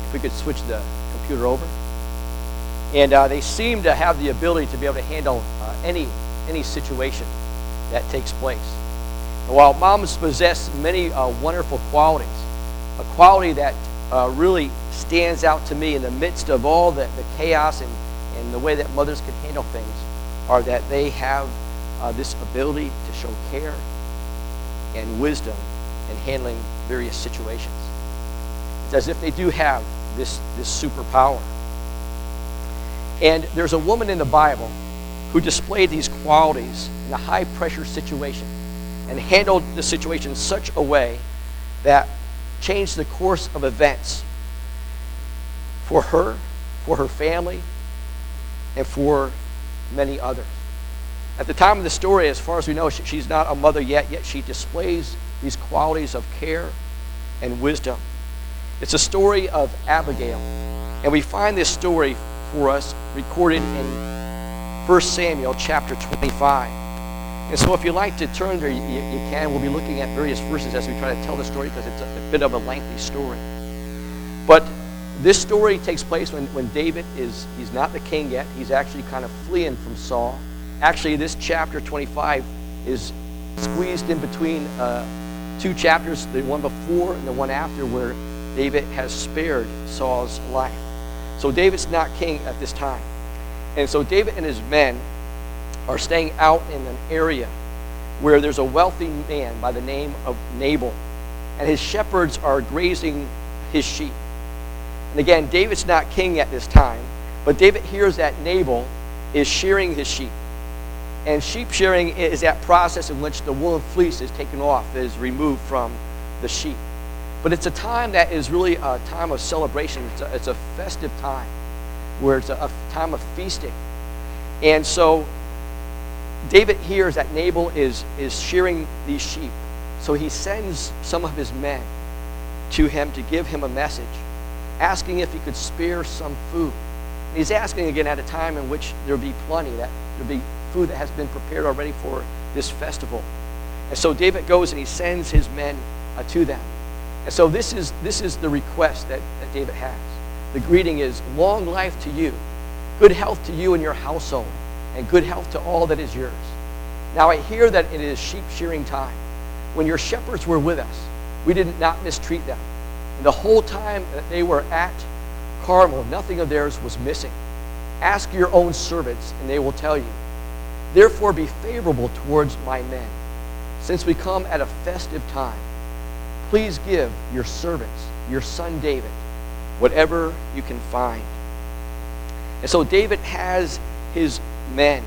if we could switch the computer over. And they seem to have the ability to be able to handle any situation that takes place. And while moms possess many wonderful qualities, a quality that really stands out to me in the midst of all the chaos and the way that mothers can handle things are that they have this ability to show care and wisdom in handling various situations. It's as if they do have this superpower. And there's a woman in the Bible who displayed these qualities in a high-pressure situation and handled the situation in such a way that changed the course of events for her family, and for many others. At the time of the story, as far as we know, she's not a mother yet she displays these qualities of care and wisdom. It's a story of Abigail, and we find this story for us recorded in 1 Samuel chapter 25. And so if you'd like to turn there, you can. We'll be looking at various verses as we try to tell the story because it's a bit of a lengthy story. But this story takes place when David he's not the king yet. He's actually kind of fleeing from Saul. Actually, this chapter 25 is squeezed in between two chapters, the one before and the one after, where David has spared Saul's life. So David's not king at this time. And so David and his men are staying out in an area where there's a wealthy man by the name of Nabal, and his shepherds are grazing his sheep. And again, David's not king at this time, but David hears that Nabal is shearing his sheep. And sheep shearing is that process in which the woolen fleece is taken off, is removed from the sheep. But it's a time that is really a time of celebration. It's a festive time where it's a time of feasting. And so David hears that Nabal is shearing these sheep. So he sends some of his men to him to give him a message, asking if he could spare some food. And he's asking again at a time in which there'll be plenty, that there'll be food that has been prepared already for this festival. And so David goes and he sends his men to them. And so this is the request that David has. The greeting is, long life to you, good health to you and your household, and good health to all that is yours. Now I hear that it is sheep shearing time. When your shepherds were with us, we did not mistreat them. And the whole time that they were at Carmel, nothing of theirs was missing. Ask your own servants, and they will tell you. Therefore be favorable towards my men. Since we come at a festive time, please give your servants, your son David, whatever you can find. And so David has his men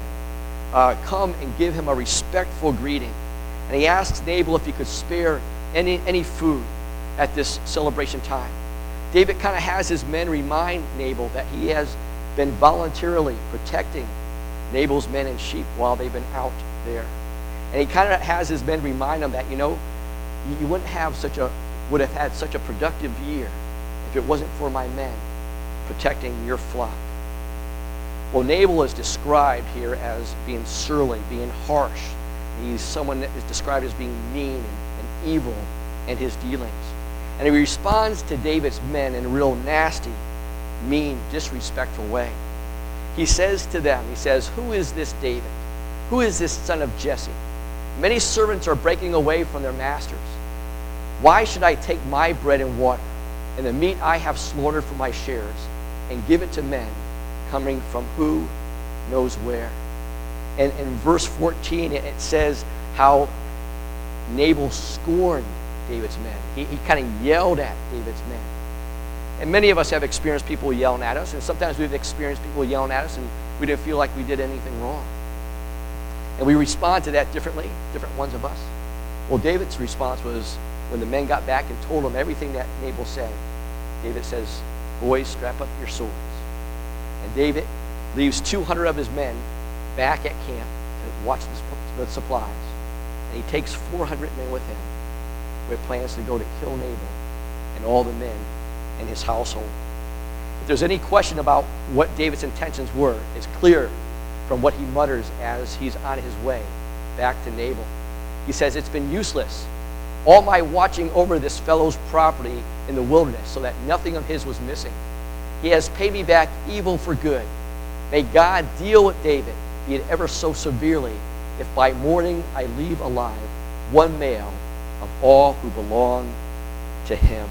come and give him a respectful greeting. And he asks Nabal if he could spare any food at this celebration time. David kind of has his men remind Nabal that he has been voluntarily protecting Nabal's men and sheep while they've been out there. And he kind of has his men remind him that, you would have had such a productive year if it wasn't for my men protecting your flock. Well, Nabal is described here as being surly, being harsh. He's someone that is described as being mean and evil in his dealings. And he responds to David's men in a real nasty, mean, disrespectful way. He says to them, who is this David? Who is this son of Jesse? Many servants are breaking away from their masters. Why should I take my bread and water and the meat I have slaughtered for my shares and give it to men coming from who knows where? And in verse 14, it says how Nabal scorned David's men. He kind of yelled at David's men. And many of us have experienced people yelling at us, and sometimes we've experienced people yelling at us and we didn't feel like we did anything wrong. And we respond to that differently, different ones of us. Well, David's response was, when the men got back and told him everything that Nabal said, David says, boys, strap up your swords. And David leaves 200 of his men back at camp to watch the supplies. And he takes 400 men with him with plans to go to kill Nabal and all the men in his household. If there's any question about what David's intentions were, it's clear from what he mutters as he's on his way back to Nabal. He says, it's been useless all my watching over this fellow's property in the wilderness so that nothing of his was missing. He has paid me back evil for good. May God deal with David, be it ever so severely, if by morning I leave alive one male of all who belong to him.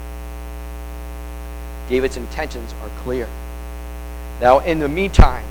David's intentions are clear. Now, in the meantime,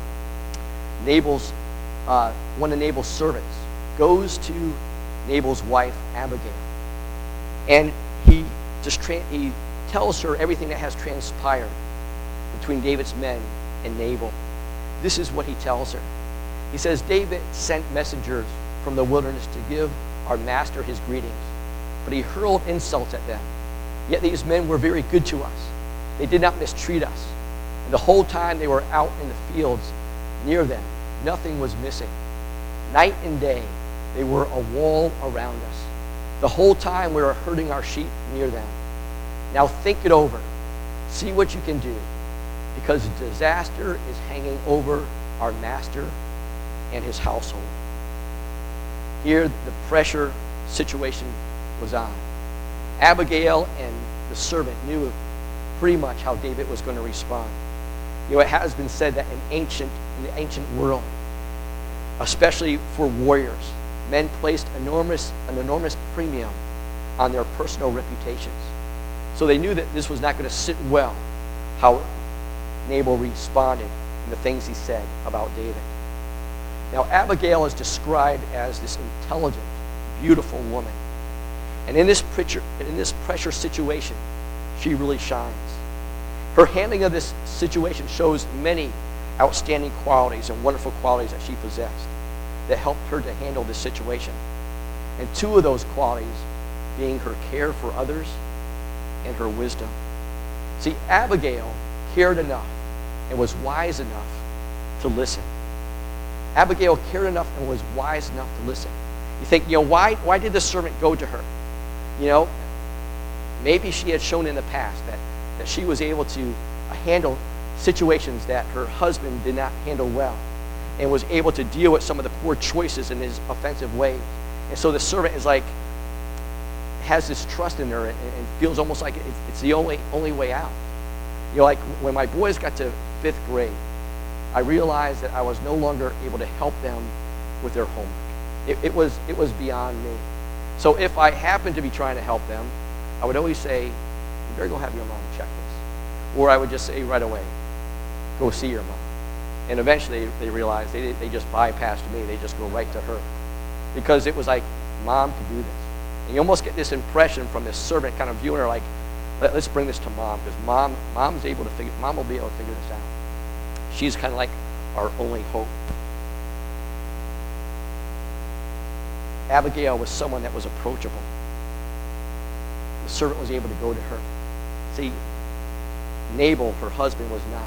one of Nabal's servants goes to Nabal's wife, Abigail, and he tells her everything that has transpired between David's men and Nabal. This is what he tells her. He says, David sent messengers from the wilderness to give our master his greetings, but he hurled insults at them. Yet these men were very good to us. They did not mistreat us. And the whole time they were out in the fields near them, nothing was missing. Night and day, they were a wall around us. The whole time we were herding our sheep near them. Now think it over. See what you can do, because disaster is hanging over our master and his household. Here, the pressure situation was on. Abigail and the servant knew pretty much how David was going to respond. You know, it has been said that in the ancient world, especially for warriors, men placed an enormous premium on their personal reputations. So they knew that this was not going to sit well, how Nabal responded and the things he said about David. Now, Abigail is described as this intelligent, beautiful woman. And in this pressure situation, she really shines. Her handling of this situation shows many outstanding qualities and wonderful qualities that she possessed that helped her to handle this situation. And two of those qualities being her care for others and her wisdom. See, Abigail cared enough and was wise enough to listen. Abigail cared enough and was wise enough to listen. You think, why did the servant go to her? Maybe she had shown in the past that she was able to handle situations that her husband did not handle well, and was able to deal with some of the poor choices in his offensive ways. And so the servant has this trust in her and feels almost like it's the only way out. Like when my boys got to 5th grade, I realized that I was no longer able to help them with their homework. It was beyond me. So if I happened to be trying to help them, I would always say, you better go have your mom check this. Or I would just say right away, go see your mom. And eventually they realized they just bypassed me. They just go right to her. Because it was like, mom can do this. And you almost get this impression from this servant kind of viewing her like, let's bring this to mom, because mom will be able to figure this out. She's kind of like our only hope. Abigail was someone that was approachable. The servant was able to go to her. See, Nabal, her husband, was not.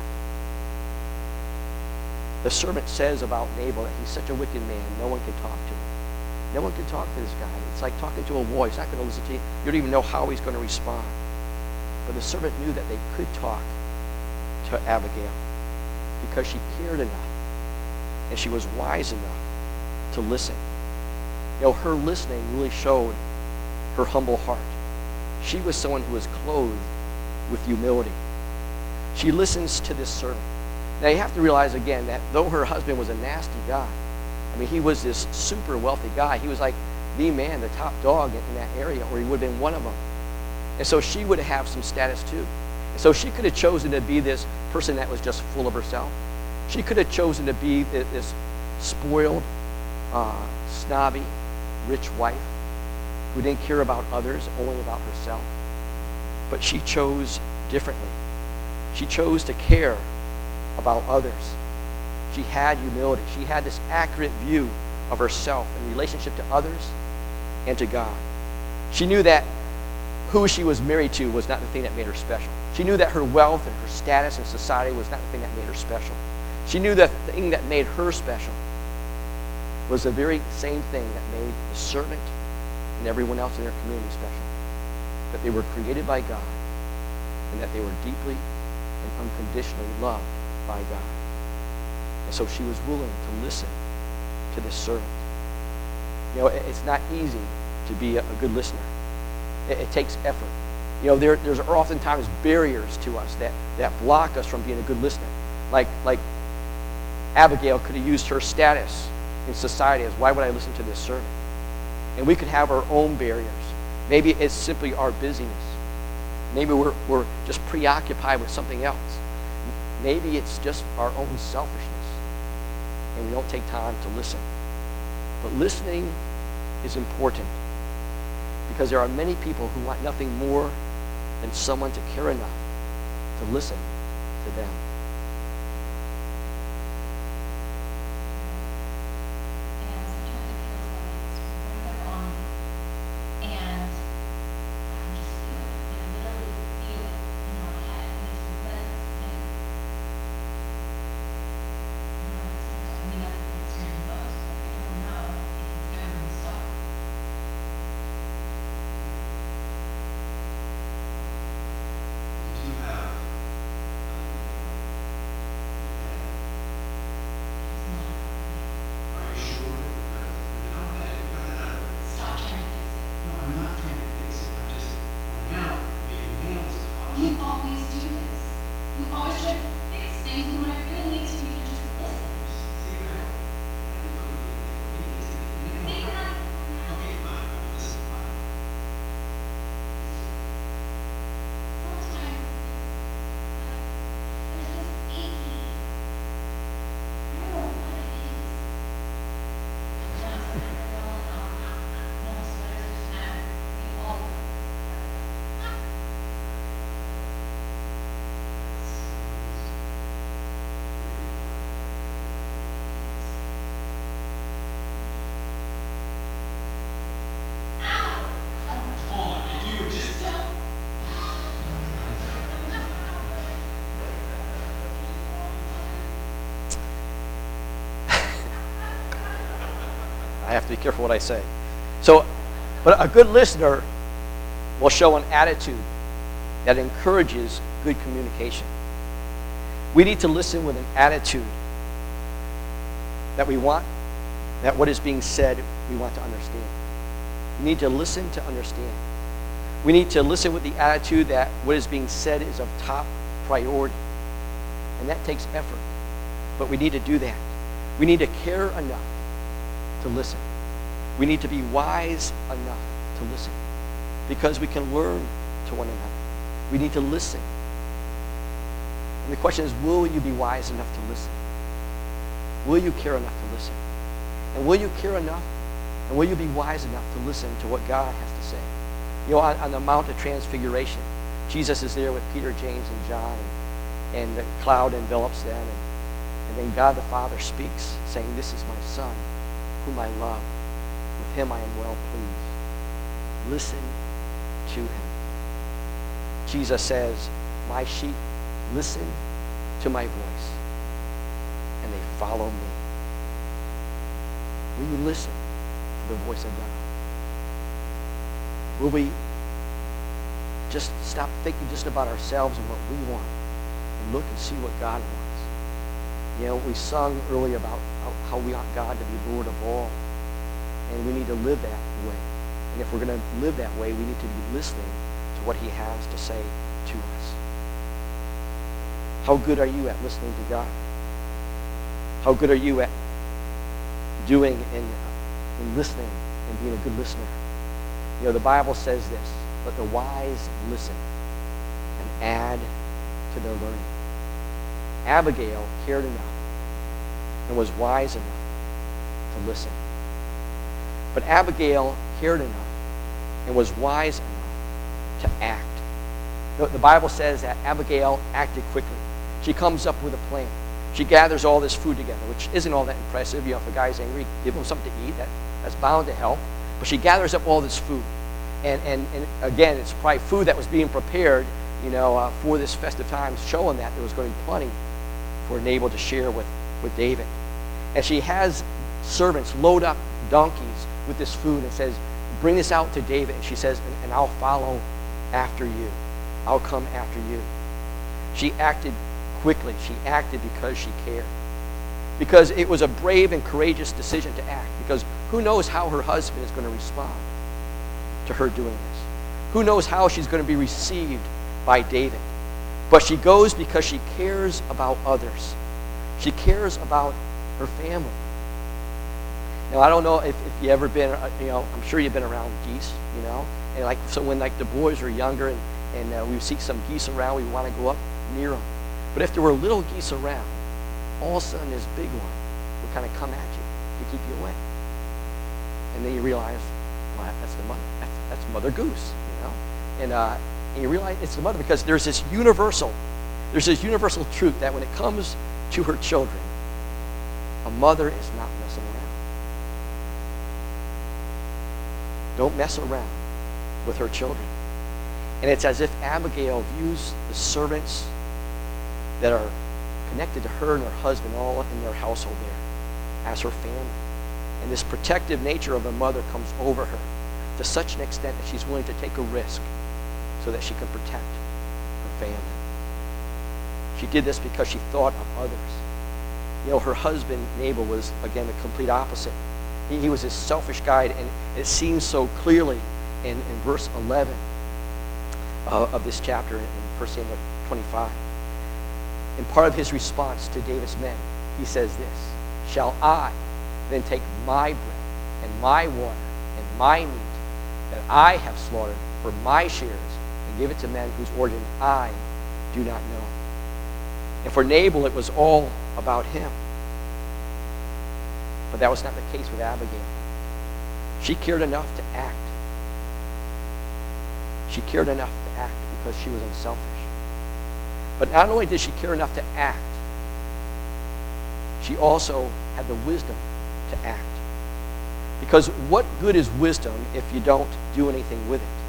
The servant says about Nabal that he's such a wicked man, no one can talk to him. No one can talk to this guy. It's like talking to a wall. He's not going to listen to you. You don't even know how he's going to respond. But the servant knew that they could talk to Abigail because she cared enough and she was wise enough to listen. Her listening really showed her humble heart. She was someone who was clothed with humility. She listens to this servant. Now you have to realize again that though her husband was a nasty guy, he was this super wealthy guy. He was like the man, the top dog in that area, or he would have been one of them. And so she would have some status too. And so she could have chosen to be this person that was just full of herself. She could have chosen to be this spoiled, snobby, rich wife who didn't care about others, only about herself. But she chose differently. She chose to care about others. She had humility. She had this accurate view of herself in relationship to others and to God. She knew that who she was married to was not the thing that made her special. She knew that her wealth and her status in society was not the thing that made her special. She knew that the thing that made her special was the very same thing that made the servant and everyone else in their community special. That they were created by God and that they were deeply and unconditionally loved by God. And so she was willing to listen to this servant. It's not easy to be a good listener. It takes effort. There's oftentimes barriers to us that block us from being a good listener. Like Abigail could have used her status in society as, why would I listen to this sermon? And we could have our own barriers. Maybe it's simply our busyness. Maybe we're just preoccupied with something else. Maybe it's just our own selfishness, and we don't take time to listen. But listening is important, because there are many people who want nothing more than someone to care enough to listen to them. I have to be careful what I say. But a good listener will show an attitude that encourages good communication. We need to listen with an attitude that we want, that what is being said, we want to understand. We need to listen to understand. We need to listen with the attitude that what is being said is of top priority. And that takes effort. But we need to do that. We need to care enough to listen. We need to be wise enough to listen, because we can learn to one another. We need to listen. And the question is, will you be wise enough to listen? Will you care enough to listen? And will you care enough, and will you be wise enough to listen to what God has to say? On the Mount of Transfiguration, Jesus is there with Peter, James, and John, and the cloud envelops them, and then God the Father speaks, saying, "This is my Son, whom I love. With him I am well pleased. Listen to him." Jesus says, "My sheep listen to my voice, and they follow me." Will you listen to the voice of God? Will we just stop thinking just about ourselves and what we want, and look and see what God wants? We sung earlier about how we want God to be Lord of all, and we need to live that way. And if we're going to live that way, we need to be listening to what he has to say to us. How good are you at listening to God? How good are you at doing and listening and being a good listener? The Bible says this: "Let the wise listen and add to their learning." Abigail cared enough and was wise enough to listen. But Abigail cared enough and was wise enough to act. The Bible says that Abigail acted quickly. She comes up with a plan. She gathers all this food together, which isn't all that impressive. If a guy's angry, give him something to eat. That's bound to help. But she gathers up all this food. And again, it's probably food that was being prepared, for this festive time, showing that there was going to be plenty for Nabal to share with David. And she has servants load up donkeys with this food and says, "Bring this out to David." And she says, and I'll follow after you. I'll come after you. She acted quickly. She acted because she cared. Because it was a brave and courageous decision to act. Because who knows how her husband is going to respond to her doing this? Who knows how she's going to be received by David? But she goes because she cares about others. She cares about her family. Now, I don't know if you ever been, I'm sure you've been around geese, and so when the boys were younger and we would see some geese around, we would want to go up near them. But if there were little geese around, all of a sudden this big one would kind of come at you to keep you away. And then you realize, well, that's the mother. That's Mother Goose, And you realize it's the mother because there's this universal truth that when it comes to her children, a mother is not messing around. Don't mess around with her children. And it's as if Abigail views the servants that are connected to her and her husband, all in their household there, as her family. And this protective nature of a mother comes over her to such an extent that she's willing to take a risk so that she can protect her family. She did this because she thought of others. Her husband, Nabal, was, again, the complete opposite. He was this selfish guy, and it seems so clearly in verse 11 of this chapter in 1 Samuel 25. And part of his response to David's men, he says this, "Shall I then take my bread and my water and my meat that I have slaughtered for my shares and give it to men whose origin I do not know?" And for Nabal, it was all about him. But that was not the case with Abigail. She cared enough to act. She cared enough to act because she was unselfish. But not only did she care enough to act, she also had the wisdom to act. Because what good is wisdom if you don't do anything with it?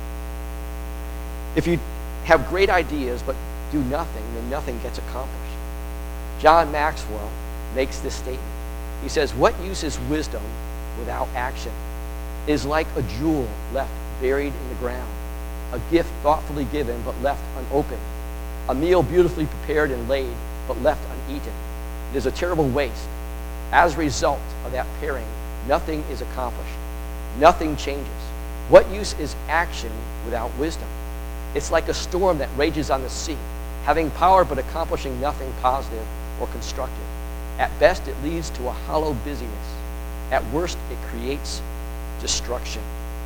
If you have great ideas but do nothing, then nothing gets accomplished. John Maxwell makes this statement. He says, "What use is wisdom without action? It is like a jewel left buried in the ground, a gift thoughtfully given but left unopened, a meal beautifully prepared and laid but left uneaten. It is a terrible waste. As a result of that pairing, nothing is accomplished. Nothing changes. What use is action without wisdom? It's like a storm that rages on the sea, having power but accomplishing nothing positive or constructive. At best, it leads to a hollow busyness. At worst, it creates destruction."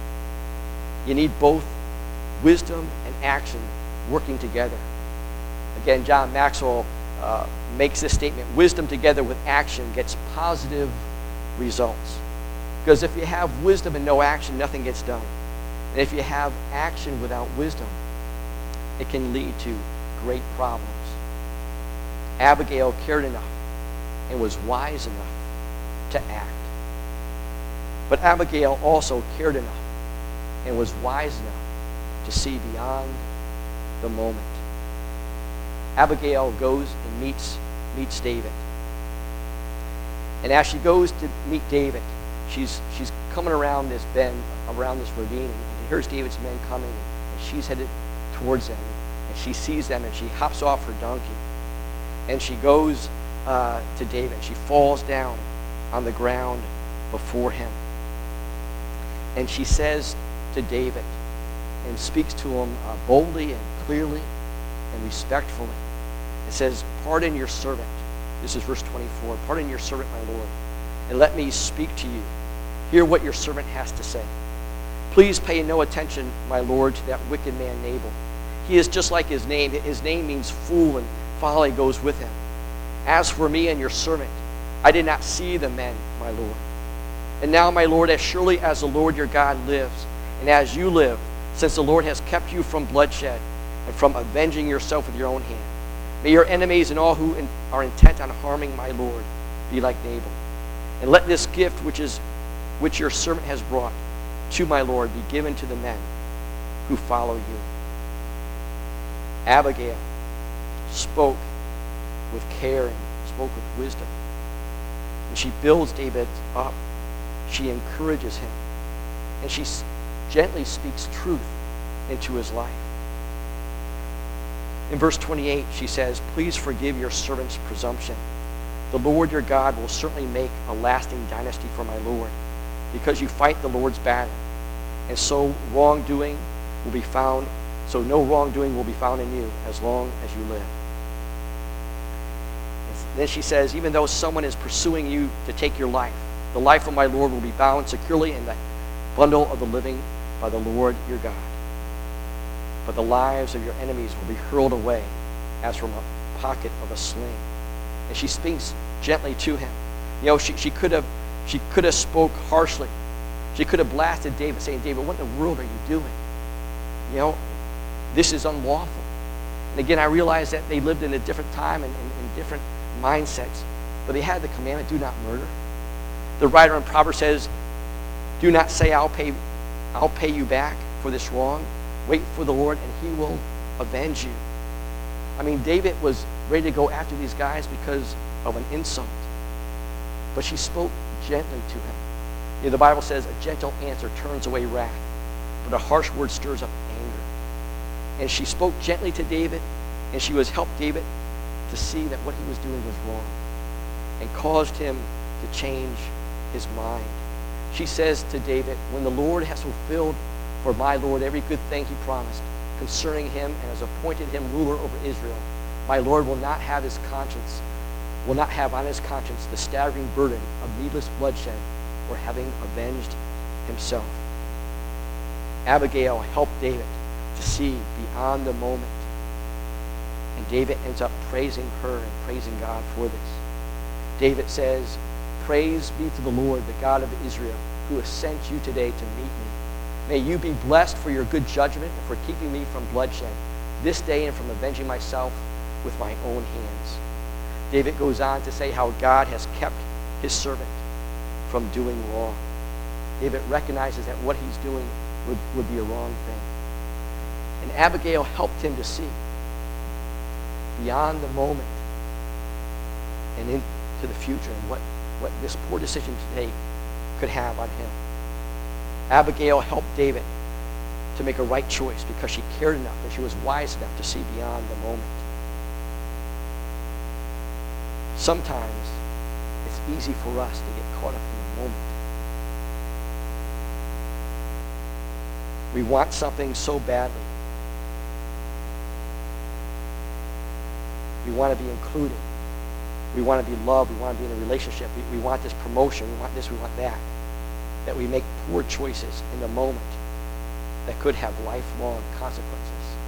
You need both wisdom and action working together. Again, John Maxwell makes this statement: wisdom together with action gets positive results. Because if you have wisdom and no action, nothing gets done. And if you have action without wisdom, it can lead to great problems. Abigail cared enough and was wise enough to act. But Abigail also cared enough and was wise enough to see beyond the moment. Abigail goes and meets David. And as she goes to meet David, she's coming around this bend, around this ravine, and here's David's men coming, and she's headed towards them, and she sees them, and she hops off her donkey, and she goes to David. She falls down on the ground before him, and she says to David, and speaks to him boldly and clearly and respectfully. It says, "Pardon your servant." This is verse 24. "Pardon your servant, my Lord, and let me speak to you. Hear what your servant has to say. Please pay no attention, my Lord, to that wicked man Nabal. He is just like his name. His name means fool, and folly goes with him. As for me and your servant, I did not see the men, my Lord. And now, my Lord, as surely as the Lord your God lives, and as you live, since the Lord has kept you from bloodshed and from avenging yourself with your own hand, may your enemies and all who are intent on harming my Lord be like Nabal. And let this gift which your servant has brought to my Lord be given to the men who follow you." Abigail spoke with care and spoke with wisdom. And she builds David up. She encourages him. And she gently speaks truth into his life. In verse 28, she says, "Please forgive your servant's presumption. The Lord your God will certainly make a lasting dynasty for my Lord, because you fight the Lord's battle. And so wrongdoing will be found, so no wrongdoing will be found in you as long as you live. And then she says, even though someone is pursuing you to take your life, the life of my Lord will be bound securely in the bundle of the living by the Lord your God. But the lives of your enemies will be hurled away as from a pocket of a sling. And she speaks gently to him. You know, she could have spoke harshly. She could have blasted David, saying, David, what in the world are you doing? You know, this is unlawful. And again, I realize that they lived in a different time and different mindsets, but they had the commandment, do not murder. The writer in Proverbs says, do not say, I'll pay you back for this wrong. Wait for the Lord, and he will avenge you. I mean, David was ready to go after these guys because of an insult. But she spoke gently to him. You know, the Bible says a gentle answer turns away wrath, but a harsh word stirs up anger. And she spoke gently to David, and she was helped David to see that what he was doing was wrong and caused him to change his mind. She says to David, when the Lord has fulfilled for my Lord every good thing he promised concerning him and has appointed him ruler over Israel, my Lord will not have on his conscience the staggering burden of needless bloodshed or having avenged himself. Abigail helped David to see beyond the moment. And David ends up praising her and praising God for this. David says, praise be to the Lord, the God of Israel, who has sent you today to meet me. May you be blessed for your good judgment and for keeping me from bloodshed this day and from avenging myself with my own hands. David goes on to say how God has kept his servant from doing wrong. David recognizes that what he's doing would be a wrong thing. And Abigail helped him to see beyond the moment and into the future and what this poor decision today could have on him. Abigail helped David to make a right choice because she cared enough and she was wise enough to see beyond the moment. Sometimes it's easy for us to get caught up in the moment. We want something so badly. We want to be included. We want to be loved. We want to be in a relationship. We want this promotion. We want this. We want that. That we make poor choices in the moment that could have lifelong consequences.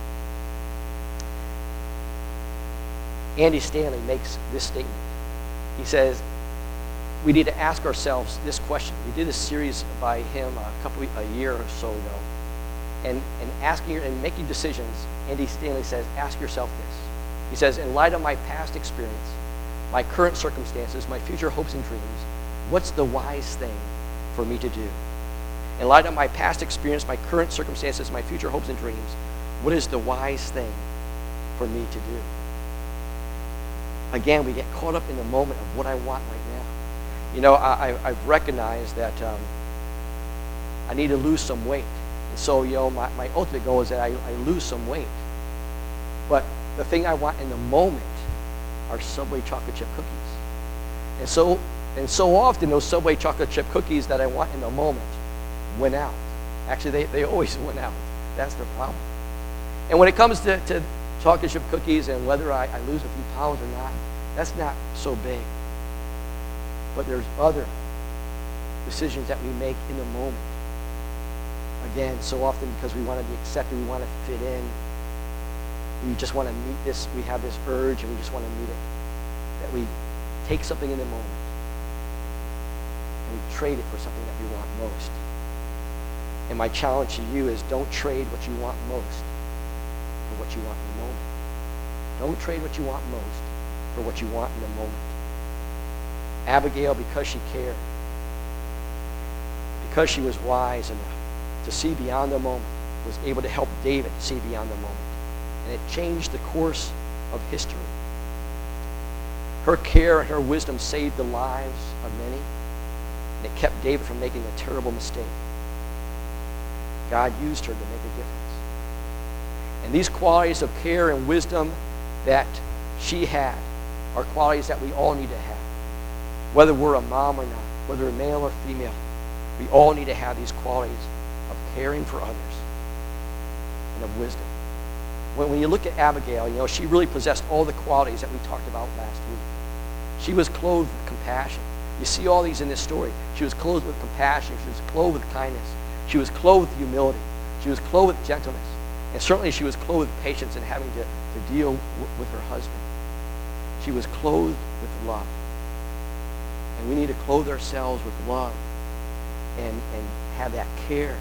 Andy Stanley makes this statement. He says, we need to ask ourselves this question. We did a series by him a year or so ago. And asking and making decisions, Andy Stanley says, ask yourself this. He says, in light of my past experience, my current circumstances, my future hopes and dreams, what's the wise thing for me to do? In light of my past experience, my current circumstances, my future hopes and dreams, what is the wise thing for me to do? Again, we get caught up in the moment of what I want right now. You know, I've recognized that I need to lose some weight. And so, you know, my ultimate goal is that I lose some weight. But the thing I want in the moment are Subway chocolate chip cookies. And so often those Subway chocolate chip cookies that I want in the moment went out. Actually, they always went out. That's the problem. And when it comes to chocolate chip cookies and whether I lose a few pounds or not, that's not so big. But there's other decisions that we make in the moment. Again, so often because we want to be accepted, we want to fit in. We just want to meet this, we have this urge and we just want to meet it. That we take something in the moment and we trade it for something that we want most. And my challenge to you is don't trade what you want most for what you want in the moment. Don't trade what you want most for what you want in the moment. Abigail, because she cared, because she was wise enough to see beyond the moment, was able to help David see beyond the moment. And it changed the course of history. Her care and her wisdom saved the lives of many, and it kept David from making a terrible mistake. God used her to make a difference. And these qualities of care and wisdom that she had are qualities that we all need to have. Whether we're a mom or not, whether we're male or female, we all need to have these qualities of caring for others and of wisdom. When you look at Abigail, she really possessed all the qualities that we talked about last week. She was clothed with compassion. You see all these in this story. She was clothed with compassion. She was clothed with kindness. She was clothed with humility. She was clothed with gentleness. And certainly she was clothed with patience and having to deal with her husband. She was clothed with love. And we need to clothe ourselves with love and have that care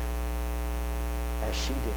as she did.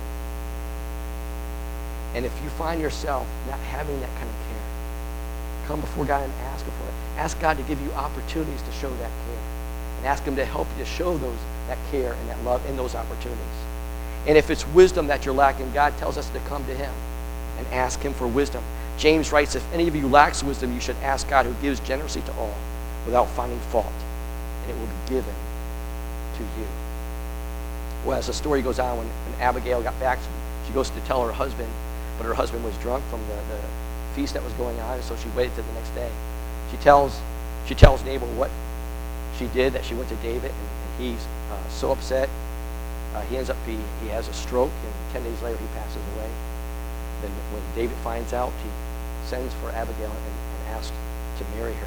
And if you find yourself not having that kind of care, come before God and ask Him for it. Ask God to give you opportunities to show that care. And ask Him to help you to show that care and that love in those opportunities. And if it's wisdom that you're lacking, God tells us to come to Him and ask Him for wisdom. James writes, if any of you lacks wisdom, you should ask God, who gives generously to all without finding fault, and it will be given to you. Well, as the story goes on, when Abigail got back, she goes to tell her husband, but her husband was drunk from the feast that was going on, and so she waited till the next day. She tells Nabal what she did, that she went to David, and he's so upset. He has a stroke, and 10 days later he passes away. Then when David finds out, he sends for Abigail and asks to marry her.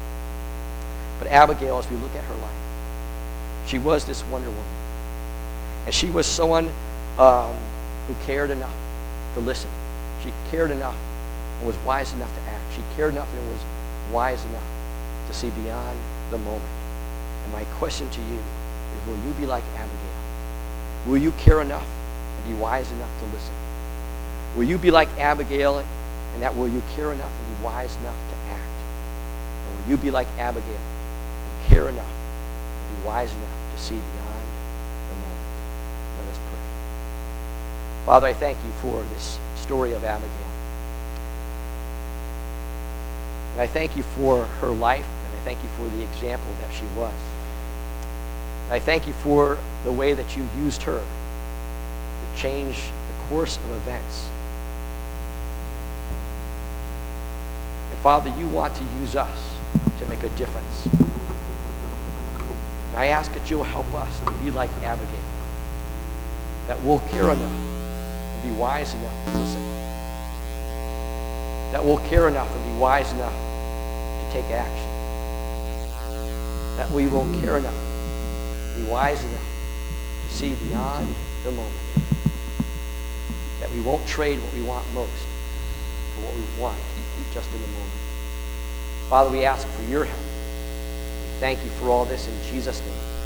But Abigail, as we look at her life, she was this wonder woman. And she was someone who cared enough to listen. She cared enough and was wise enough to act. She cared enough and was wise enough to see beyond the moment. And my question to you is, will you be like Abigail? Will you care enough and be wise enough to listen? Will you be like Abigail, and that will you care enough and be wise enough to act? Or will you be like Abigail and care enough and be wise enough to see beyond the moment? Let us pray. Father, I thank you for this story of Abigail. And I thank you for her life, and I thank you for the example that she was. And I thank you for the way that you used her to change the course of events. And Father, you want to use us to make a difference. And I ask that you'll help us to be like Abigail, that we'll care enough and be wise enough to listen, that we'll care enough and be wise enough to take action, that we will care enough, be wise enough to see beyond the moment, that we won't trade what we want most for what we want just in the moment. Father, we ask for your help. We thank you for all this in Jesus' name.